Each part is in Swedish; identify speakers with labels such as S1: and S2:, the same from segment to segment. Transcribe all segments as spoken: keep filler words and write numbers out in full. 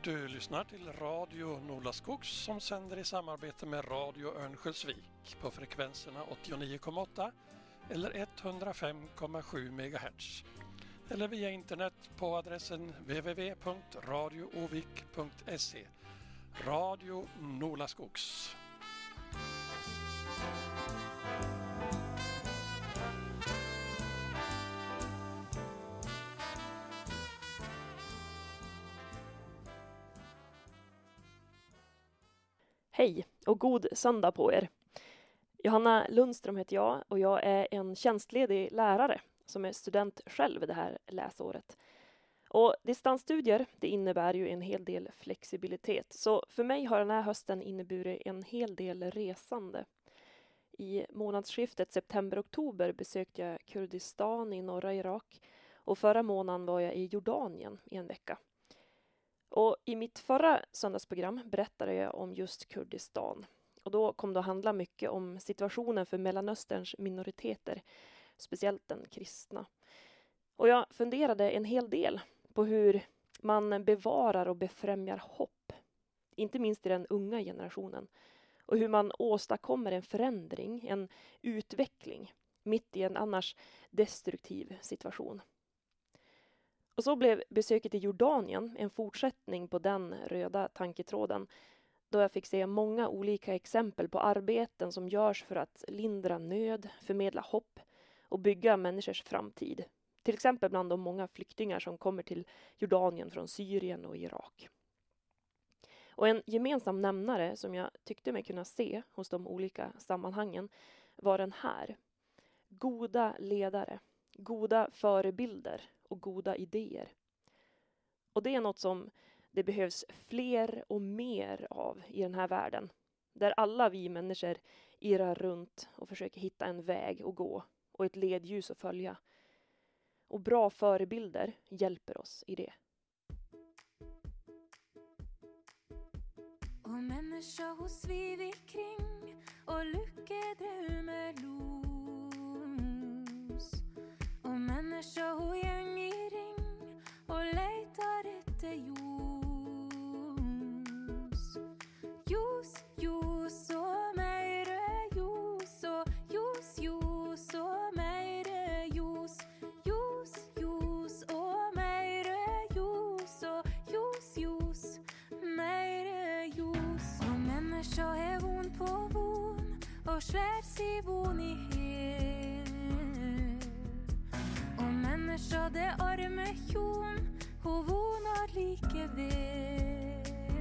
S1: Du lyssnar till Radio Nolaskogs som sänder i samarbete med Radio Örnsköldsvik på frekvenserna åttionio komma åtta eller hundrafem komma sju megahertz. Eller via internet på adressen w w w punkt radio ovik punkt se. Radio Nolaskogs.
S2: Hej och god söndag på er. Johanna Lundström heter jag och jag är en tjänstledig lärare som är student själv det här läsåret. Och distansstudier, det innebär ju en hel del flexibilitet. Så för mig har den här hösten inneburit en hel del resande. I månadsskiftet september-oktober besökte jag Kurdistan i norra Irak och förra månaden var jag i Jordanien i en vecka. Och i mitt förra söndagsprogram berättade jag om just Kurdistan. Och då kom det att handla mycket om situationen för Mellanösterns minoriteter, speciellt den kristna. Och jag funderade en hel del på hur man bevarar och befrämjar hopp, inte minst i den unga generationen. Och hur man åstadkommer en förändring, en utveckling, mitt i en annars destruktiv situation. Och så blev besöket i Jordanien en fortsättning på den röda tanketråden, då jag fick se många olika exempel på arbeten som görs för att lindra nöd, förmedla hopp och bygga människors framtid. Till exempel bland de många flyktingar som kommer till Jordanien från Syrien och Irak. Och en gemensam nämnare som jag tyckte mig kunna se hos de olika sammanhangen var den här. Goda ledare, goda förebilder och goda idéer. Och det är något som det behövs fler och mer av i den här världen. Där alla vi människor irrar runt och försöker hitta en väg att gå och ett ledljus att följa. Och bra förebilder hjälper oss i det.
S3: Og mennesker hos vi vi kring, og lykkedrømmer los. Og mennesker ho gjeng i ring, og leitar etter ljos. Ljos, ljos og meire ljos, og ljos, ljos og meire ljos. Ljos, ljos og meire ljos, og ljos, ljos, meire ljos. Og mennesker er von på von, og svær si von i hel. Og mennesker det arme kjon, ho vonar like vel.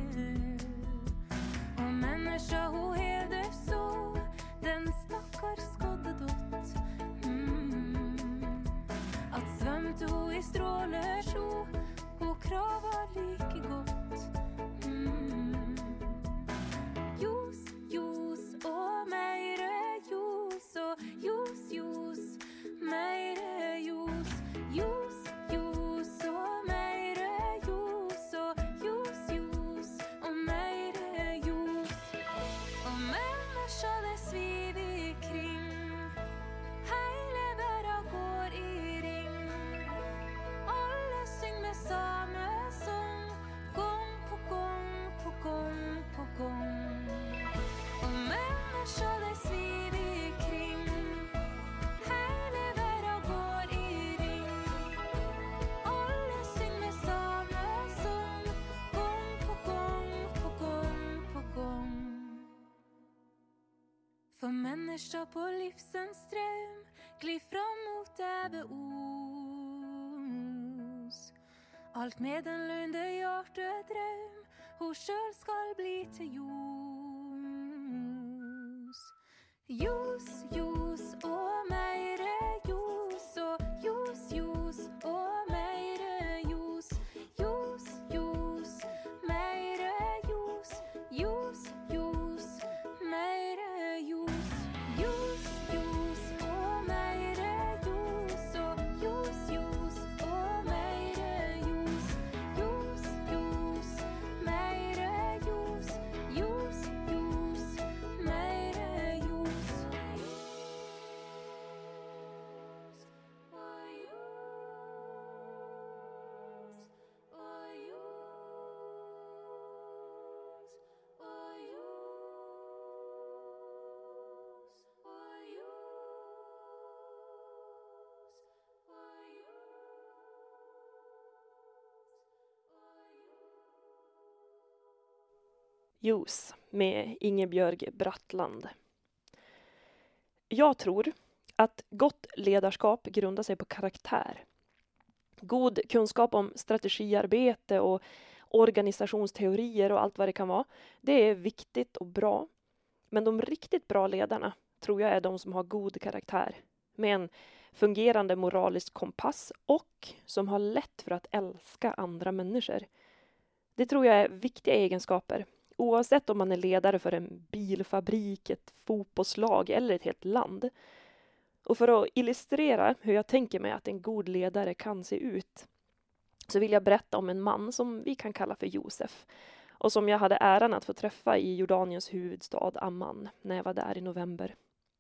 S3: Og mennesker ho hevde så, den stakkar skadde dott. Mm. At svømte ho i strålesjo, ho krava like godt. Mm. Ljos, ljos og meire ljos, og ljos, ljos, meire ljos. Ljos, ljos og meire ljos, og ljos, ljos og meire ljos. Og mennesker det sviv i kring, heile verda går i ring. Alle syng med samme sång, gång på gång, på gång, på gång. Og mennesker det sviv i kring, heile verda går i ring. Alle syng med samme sång, gång på gång, på gång, på gång. For mennesker på livsens strøm, gli fram mot æve os. Alt med den lunde hjertedrøm, ho sjøl skal bli til ljos. Ljos, ljos og meire ljos, og ljos, ljos og meire ljos. Ljos, ljos, meire ljos. Ljos, ljos, meire ljos. Ljos, ljos og meire ljos, og ljos, ljos og meire ljos. Ljos, ljos, meire ljos. Ljos, ljos, meire ljos.
S2: Ljus med Ingebjörg Brattland. Jag tror att gott ledarskap grundar sig på karaktär. God kunskap om strategiarbete och organisationsteorier och allt vad det kan vara. Det är viktigt och bra. Men de riktigt bra ledarna tror jag är de som har god karaktär. Med en fungerande moralisk kompass och som har lätt för att älska andra människor. Det tror jag är viktiga egenskaper. Oavsett om man är ledare för en bilfabrik, ett fotbollslag eller ett helt land. Och för att illustrera hur jag tänker mig att en god ledare kan se ut så vill jag berätta om en man som vi kan kalla för Josef. Och som jag hade äran att få träffa i Jordaniens huvudstad Amman när jag var där i november.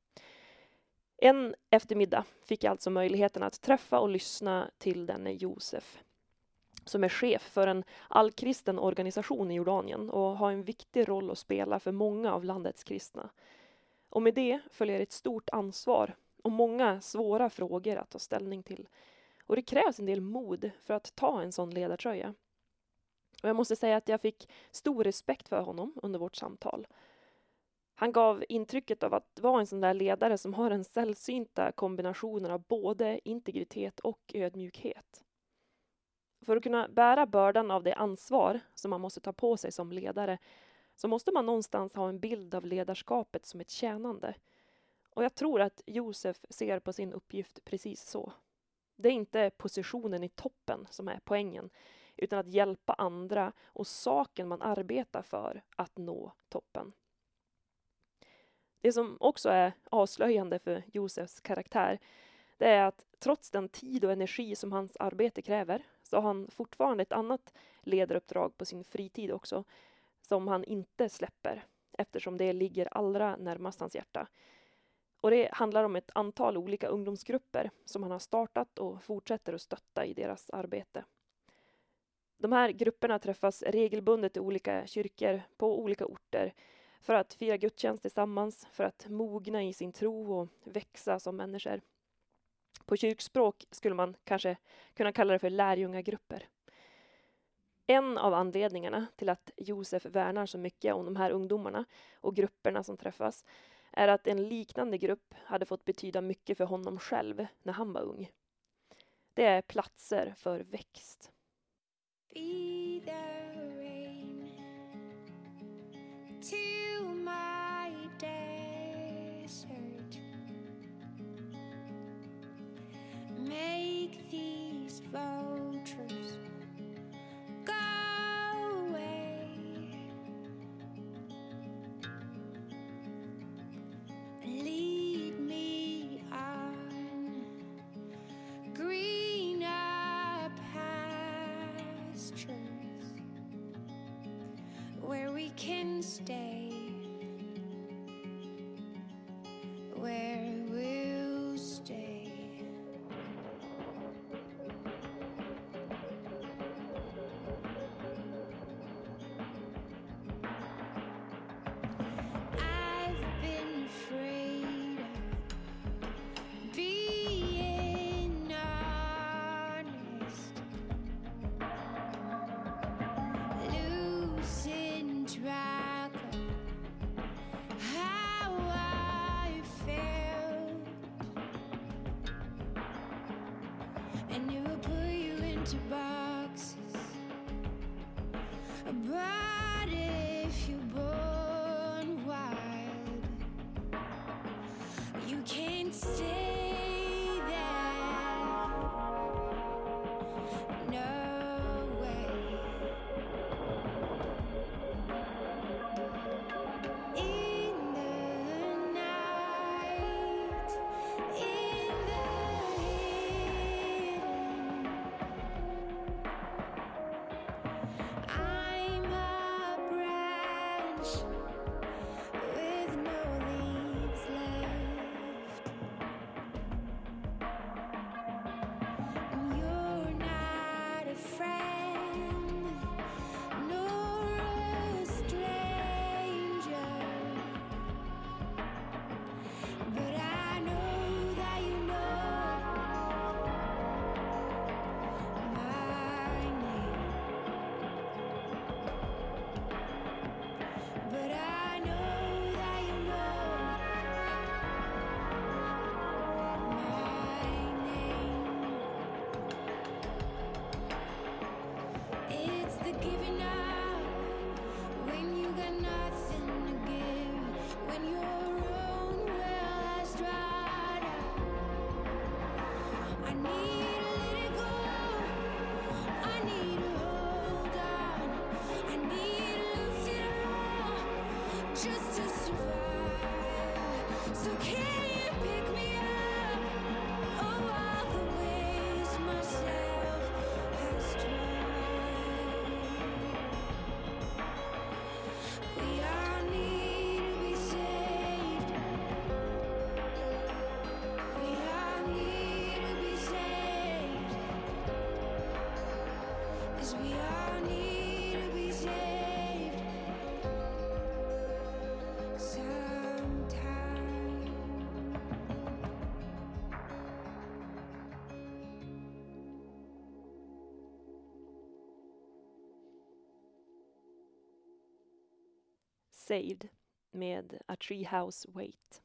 S2: En eftermiddag fick jag alltså möjligheten att träffa och lyssna till denne Josef. Som är chef för en allkristen organisation i Jordanien och har en viktig roll att spela för många av landets kristna. Och med det följer ett stort ansvar och många svåra frågor att ta ställning till. Och det krävs en del mod för att ta en sån ledartröja. Och jag måste säga att jag fick stor respekt för honom under vårt samtal. Han gav intrycket av att vara en sån där ledare som har en sällsynta kombinationen av både integritet och ödmjukhet. För att kunna bära bördan av det ansvar som man måste ta på sig som ledare så måste man någonstans ha en bild av ledarskapet som ett tjänande. Och jag tror att Josef ser på sin uppgift precis så. Det är inte positionen i toppen som är poängen, utan att hjälpa andra och saken man arbetar för att nå toppen. Det som också är avslöjande för Josefs karaktär, det är att trots den tid och energi som hans arbete kräver så har han fortfarande ett annat ledaruppdrag på sin fritid också som han inte släpper eftersom det ligger allra närmast hans hjärta. Och det handlar om ett antal olika ungdomsgrupper som han har startat och fortsätter att stötta i deras arbete. De här grupperna träffas regelbundet i olika kyrkor på olika orter för att fira gudstjänst tillsammans, för att mogna i sin tro och växa som människor. På kyrkspråk skulle man kanske kunna kalla det för lärjungagrupper. En av anledningarna till att Josef värnar så mycket om de här ungdomarna och grupperna som träffas är att en liknande grupp hade fått betyda mycket för honom själv när han var ung. Det är platser för växt.
S3: Be the rain to my desert. Make these vultures go away. Lead me on greener pastures where we can stay, where we'll stay. I've been afraid of being honest, losing track of how I felt, and it will put you into boxes. But if you're born wild, you can't stay there. No way. In the night, in the hidden, I'm a branch with no leaves left. And you're not a friend nor a stranger, but I know that you know my name. got nothing to give when your own well has dried up. I need to let it go. I need to hold on. I need to lose it all just to survive. So can you pick me up? Oh, all the ways myself has tried. We all need to be saved. We all need to be saved. 'Cause we all need to be saved sometime.
S2: Saved med A Treehouse Wait.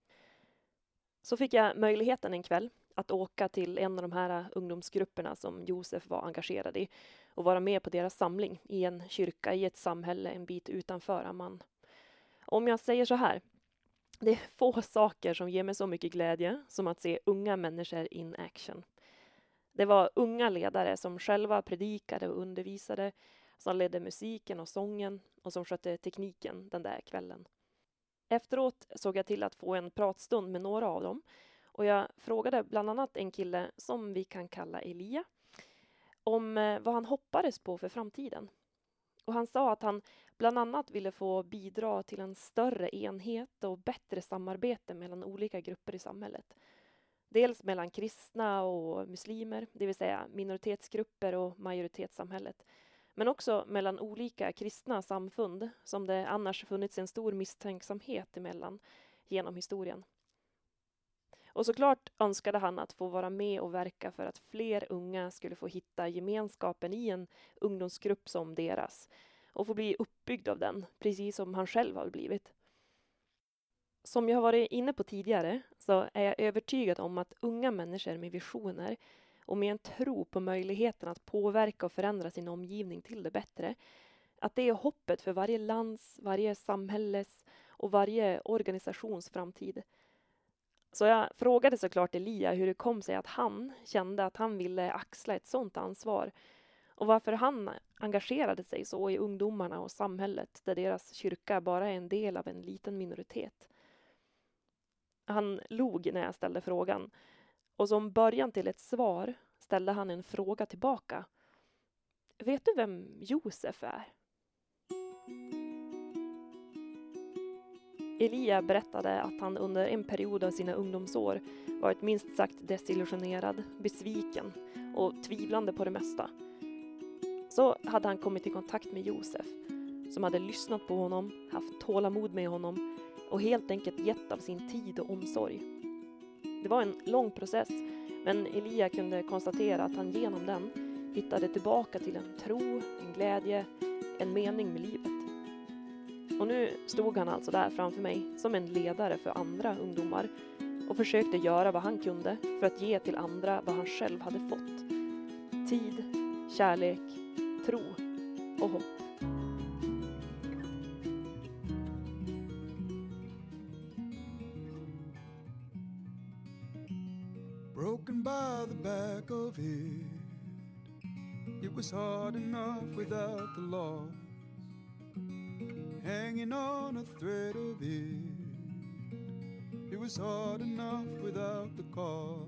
S2: Så fick jag möjligheten en kväll att åka till en av de här ungdomsgrupperna som Josef var engagerad i och vara med på deras samling i en kyrka i ett samhälle en bit utanför Amman. Om jag säger så här, det är få saker som ger mig så mycket glädje som att se unga människor in action. Det var unga ledare som själva predikade och undervisade, som ledde musiken och sången och som skötte tekniken den där kvällen. Efteråt såg jag till att få en pratstund med några av dem och jag frågade bland annat en kille som vi kan kalla Elia om eh, vad han hoppades på för framtiden. Och han sa att han bland annat ville få bidra till en större enhet och bättre samarbete mellan olika grupper i samhället. Dels mellan kristna och muslimer, det vill säga minoritetsgrupper och majoritetssamhället. Men också mellan olika kristna samfund som det annars funnits en stor misstänksamhet emellan genom historien. Och såklart önskade han att få vara med och verka för att fler unga skulle få hitta gemenskapen i en ungdomsgrupp som deras och få bli uppbyggd av den, precis som han själv har blivit. Som jag har varit inne på tidigare så är jag övertygad om att unga människor med visioner och med en tro på möjligheten att påverka och förändra sin omgivning till det bättre, att det är hoppet för varje lands, varje samhälles och varje organisations framtid. Så jag frågade såklart Elia hur det kom sig att han kände att han ville axla ett sådant ansvar och varför han engagerade sig så i ungdomarna och samhället där deras kyrka bara är en del av en liten minoritet. Han log när jag ställde frågan och som början till ett svar ställde han en fråga tillbaka. Vet du vem Josef är? Elia berättade att han under en period av sina ungdomsår varit minst sagt desillusionerad, besviken och tvivlande på det mesta. Så hade han kommit i kontakt med Josef som hade lyssnat på honom, haft tålamod med honom och helt enkelt gett av sin tid och omsorg. Det var en lång process, men Elia kunde konstatera att han genom den hittade tillbaka till en tro, en glädje, en mening med livet. Och nu stod han alltså där framför mig som en ledare för andra ungdomar och försökte göra vad han kunde för att ge till andra vad han själv hade fått. Tid, kärlek, tro och hopp.
S4: Broken by the back of it, it was hard enough without the loss. Hanging on a thread of it, it was hard enough without the cause.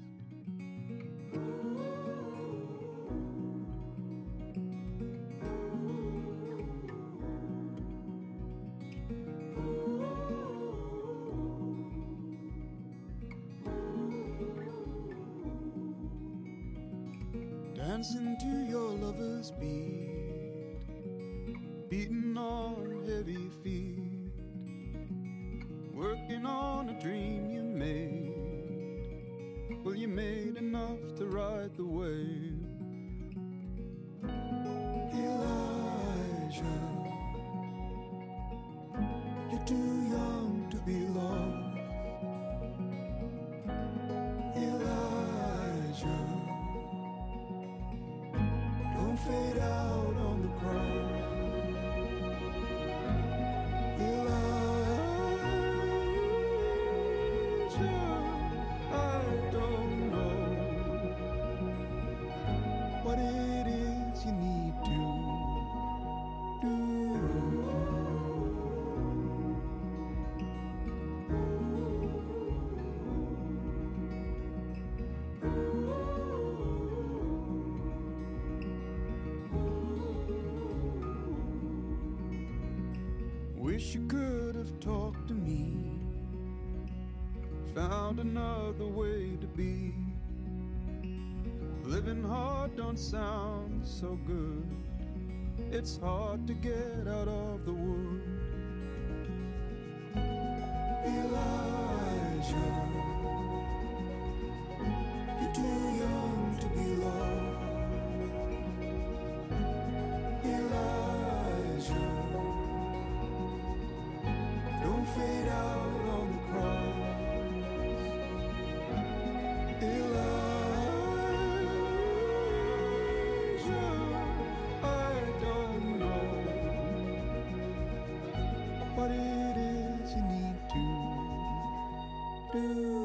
S4: Dancing to your lover's beat, beating on heavy feet, working on a dream you made. Well, you made enough to ride the wave. Elijah, you're too young to be lost. Elijah, don't fade out on the cross. Wish you could have talked to me, found another way to be. Living hard don't sound so good. It's hard to get out of the wood. Elijah, you're too young to be lost. Elijah, don't fade out on the cross. Elijah, I don't know what it is you need to do.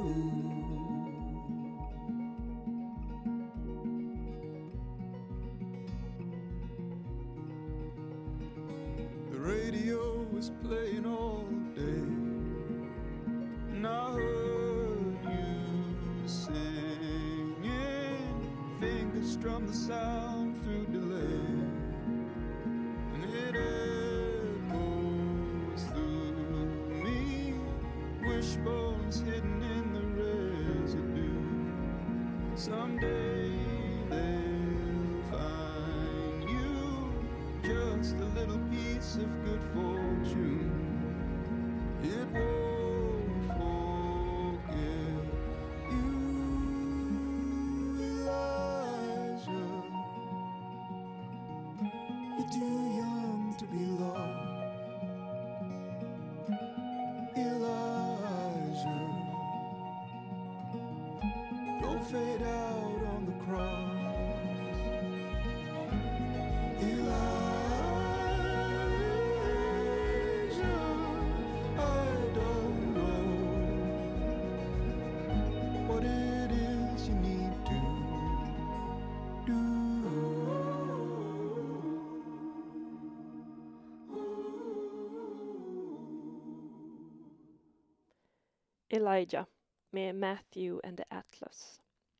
S4: The radio was playing all day, and I heard you singing. Fingers strum the sound through delay, and it echoes through me. Wishbones hidden in the residue. Someday they'll find you, just a little piece of good fortune. It won't forget you, Elijah. You're too young to be lost. Elijah, don't fade out on the cross. Elijah, I don't know what it is you need to do.
S2: Elijah med Matthew and the Atlas.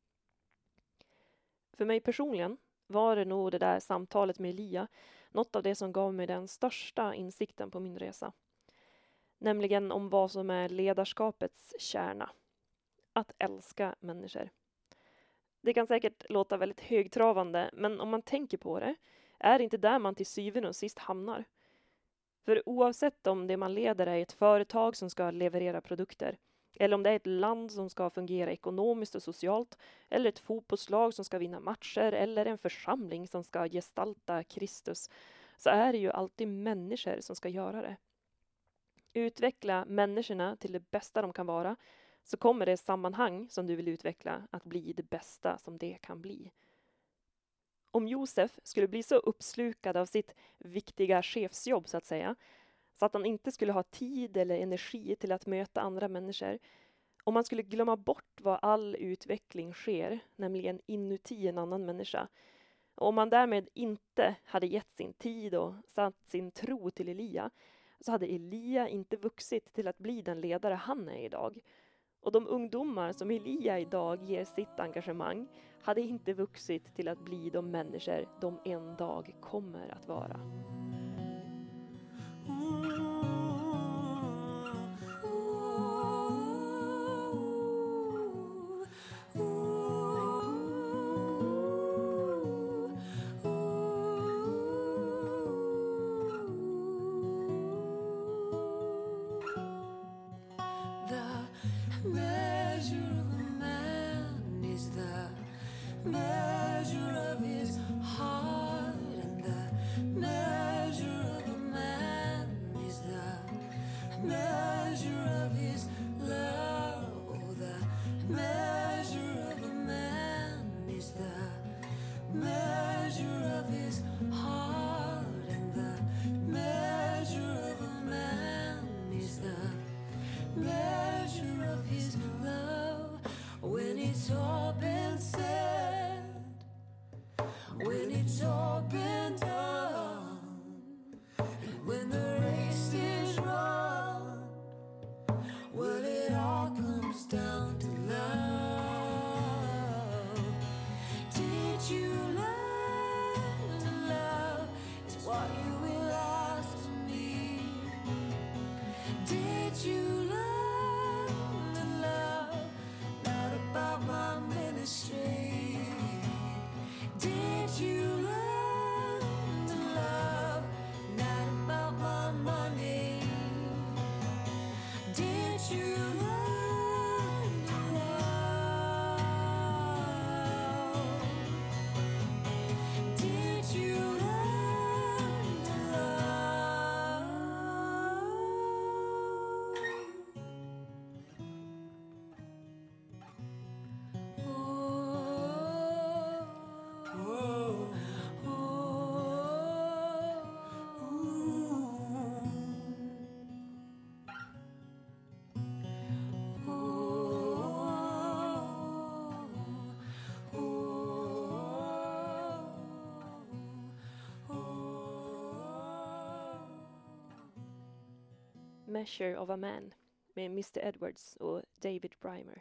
S2: För mig personligen var det nog det där samtalet med Elia något av det som gav mig den största insikten på min resa. Nämligen om vad som är ledarskapets kärna. Att älska människor. Det kan säkert låta väldigt högtravande, men om man tänker på det är det inte där man till syvende och sist hamnar. För oavsett om det man leder är ett företag som ska leverera produkter, eller om det är ett land som ska fungera ekonomiskt och socialt, eller ett fotbollslag som ska vinna matcher, eller en församling som ska gestalta Kristus, så är det ju alltid människor som ska göra det. Utveckla människorna till det bästa de kan vara, så kommer det sammanhang som du vill utveckla att bli det bästa som det kan bli. Om Josef skulle bli så uppslukad av sitt viktiga chefsjobb så att säga, så att han inte skulle ha tid eller energi till att möta andra människor, om man skulle glömma bort vad all utveckling sker, nämligen inuti en annan människa, och om man därmed inte hade gett sin tid och satt sin tro till Elia, så hade Elia inte vuxit till att bli den ledare han är idag. Och de ungdomar som Elia idag ger sitt engagemang hade inte vuxit till att bli de människor de en dag kommer att vara.
S3: Measure of his heart and the measure
S2: Measure of a Man med mister Edwards och David Brymer.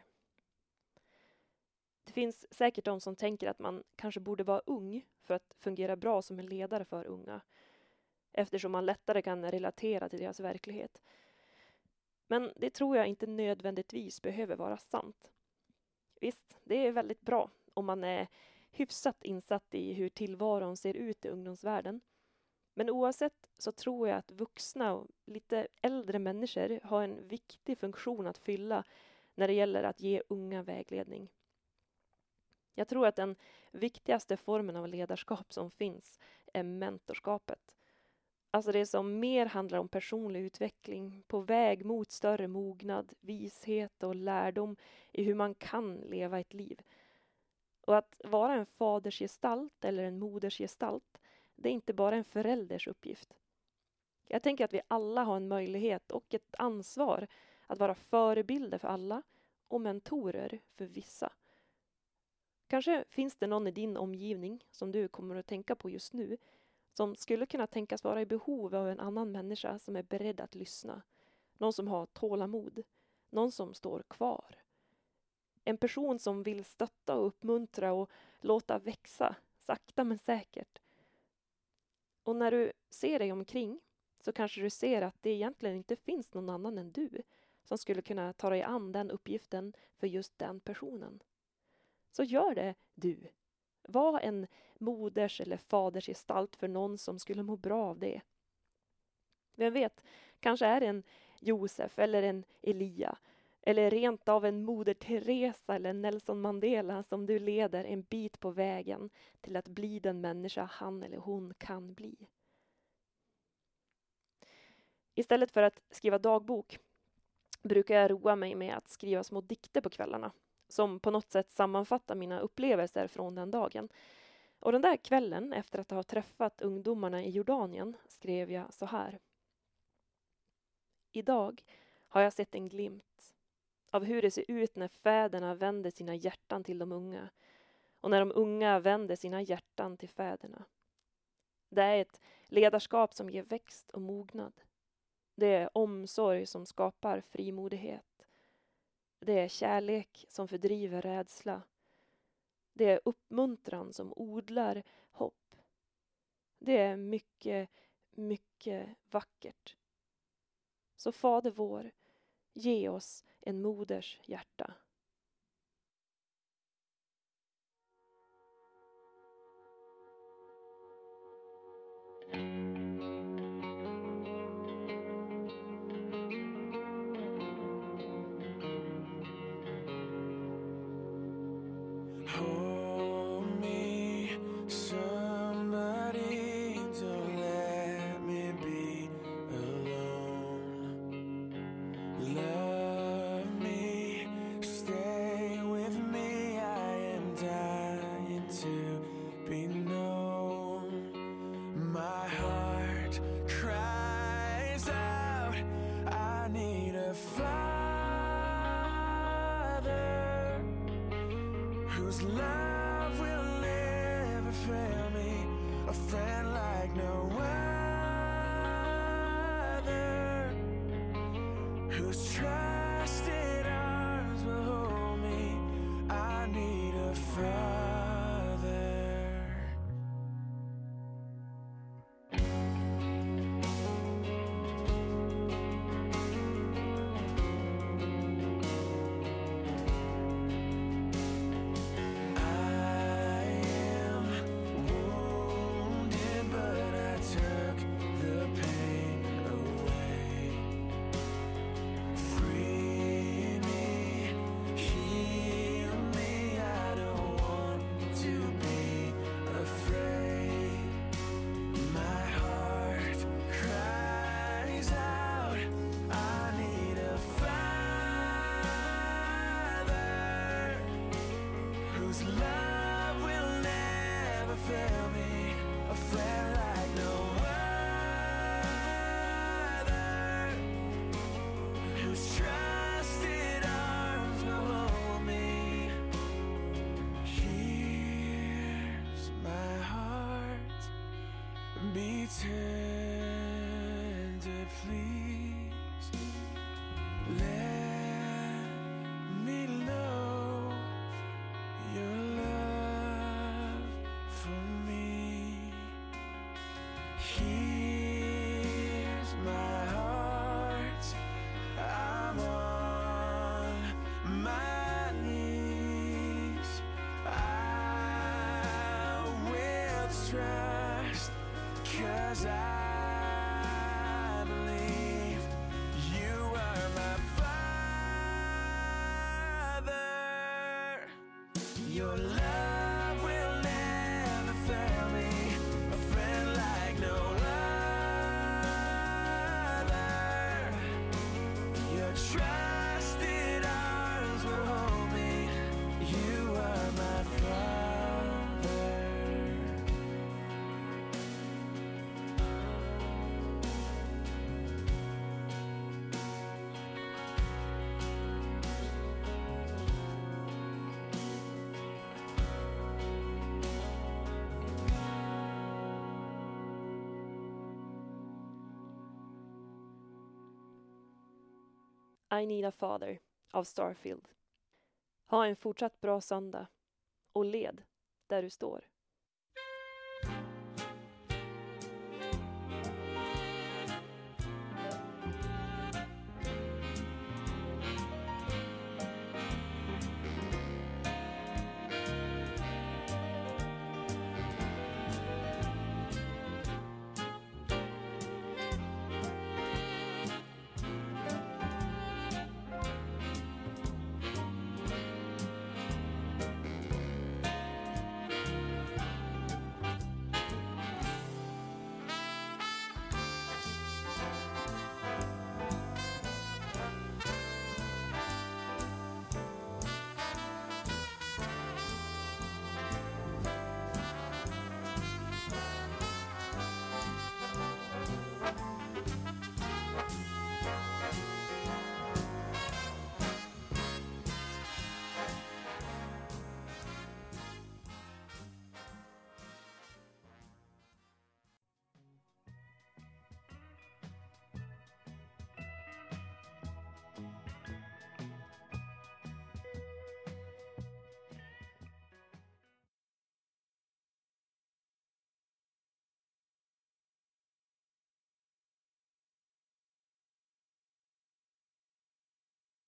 S2: Det finns säkert de som tänker att man kanske borde vara ung för att fungera bra som en ledare för unga, eftersom man lättare kan relatera till deras verklighet. Men det tror jag inte nödvändigtvis behöver vara sant. Visst, det är väldigt bra om man är hyfsat insatt i hur tillvaron ser ut i ungdomsvärlden. Men oavsett så tror jag att vuxna och lite äldre människor har en viktig funktion att fylla när det gäller att ge unga vägledning. Jag tror att den viktigaste formen av ledarskap som finns är mentorskapet. Alltså det som mer handlar om personlig utveckling, på väg mot större mognad, vishet och lärdom i hur man kan leva ett liv. Och att vara en fadersgestalt eller en modersgestalt, det är inte bara en förälders uppgift. Jag tänker att vi alla har en möjlighet och ett ansvar att vara förebilder för alla och mentorer för vissa. Kanske finns det någon i din omgivning som du kommer att tänka på just nu som skulle kunna tänkas vara i behov av en annan människa som är beredd att lyssna. Någon som har tålamod. Någon som står kvar. En person som vill stötta och uppmuntra och låta växa, sakta men säkert. Och när du ser dig omkring så kanske du ser att det egentligen inte finns någon annan än du som skulle kunna ta dig an den uppgiften för just den personen. Så gör det du. Var en moders eller faders gestalt för någon som skulle må bra av det. Vem vet, kanske är det en Josef eller en Elia. Eller rent av en moder Teresa eller Nelson Mandela som du leder en bit på vägen till att bli den människa han eller hon kan bli. Istället för att skriva dagbok brukar jag roa mig med att skriva små dikter på kvällarna. Som på något sätt sammanfattar mina upplevelser från den dagen. Och den där kvällen, efter att ha träffat ungdomarna i Jordanien, skrev jag så här. Idag har jag sett en glimt av hur det ser ut när fäderna vänder sina hjärtan till de unga. Och när de unga vänder sina hjärtan till fäderna. Det är ett ledarskap som ger växt och mognad. Det är omsorg som skapar frimodighet. Det är kärlek som fördriver rädsla. Det är uppmuntran som odlar hopp. Det är mycket, mycket vackert. Så Fader vår, ge oss en moders hjärta.
S5: Hold me, somebody, don't let me be alone. Love me, stay with me, I am dying to be known. My heart cries out, I need a father whose love will never fail me, a friend like no other, whose trusted arms will hold me. I need a father. Love will never fail me, a friend like no other, whose trusted arms will hold me. Here's my heart, be tender, please. 'cause I believe you are my father. Your love will never fail me, a friend like no other. Your trusted arms will hold me. You are my father.
S2: I Need a Father av Starfield. Ha en fortsatt bra söndag och led där du står.